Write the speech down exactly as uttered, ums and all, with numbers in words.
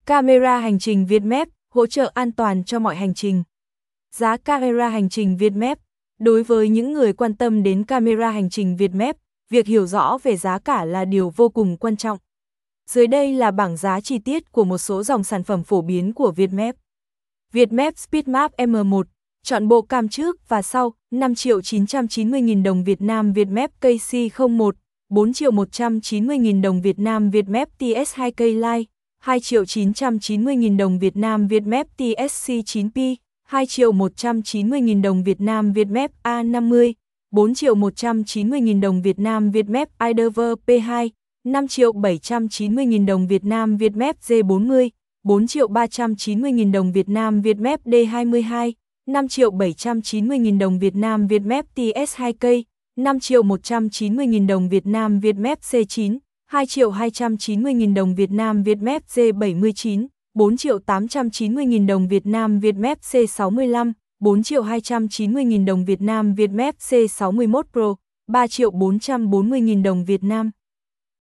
Camera hành trình Vietmap, hỗ trợ an toàn cho mọi hành trình. Giá camera hành trình Vietmap. Đối với những người quan tâm đến camera hành trình Vietmap, việc hiểu rõ về giá cả là điều vô cùng quan trọng. Dưới đây là bảng giá chi tiết của một số dòng sản phẩm phổ biến của Vietmap. Vietmap Speedmap M một, chọn bộ cam trước và sau, năm triệu chín trăm chín mươi nghìn đồng Việt Nam. Vietmap K C không một, bốn triệu một trăm chín mươi nghìn đồng Việt Nam. Vietmap T S hai K Lite, hai triệu chín trăm chín mươi nghìn đồng Việt Nam. Vietmap T S C chín P, hai triệu một trăm chín mươi nghìn đồng Việt Nam. Vietmap A năm mươi, bốn triệu một trăm chín mươi nghìn đồng Việt Nam. Vietmap iDriver P hai, năm triệu bảy trăm chín mươi nghìn đồng Việt Nam. Vietmap G bốn mươi, bốn triệu ba trăm chín mươi nghìn đồng Việt Nam. Vietmap D hai mươi hai, năm triệu bảy trăm chín mươi nghìn đồng Việt Nam. Vietmap T S hai K, năm triệu một trăm chín mươi nghìn đồng Việt Nam. Vietmap C chín, hai triệu hai trăm chín mươi nghìn đồng Việt Nam. Vietmap G bảy mươi chín, bốn triệu tám trăm chín mươi nghìn đồng Việt Nam. Vietmap C sáu mươi lăm, bốn triệu hai trăm chín mươi nghìn đồng Việt Nam. Vietmap C sáu mươi mốt Pro, ba triệu bốn trăm bốn mươi nghìn đồng Việt Nam.